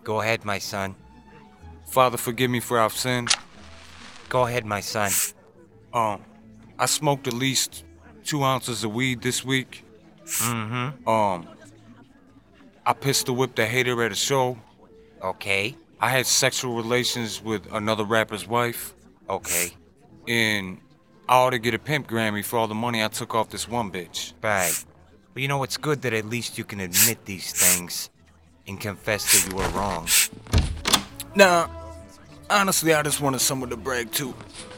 Go ahead, my son. Father, forgive me for I've sinned. Go ahead, my son. I smoked at least 2 ounces of weed this week. Mm-hmm. I pistol whipped a hater at a show. Okay. I had sexual relations with another rapper's wife. Okay. And I ought to get a pimp Grammy for all the money I took off this one bitch. Right. But you know, it's good that at least you can admit these things and confess that you were wrong. Nah, honestly, I just wanted someone to brag to.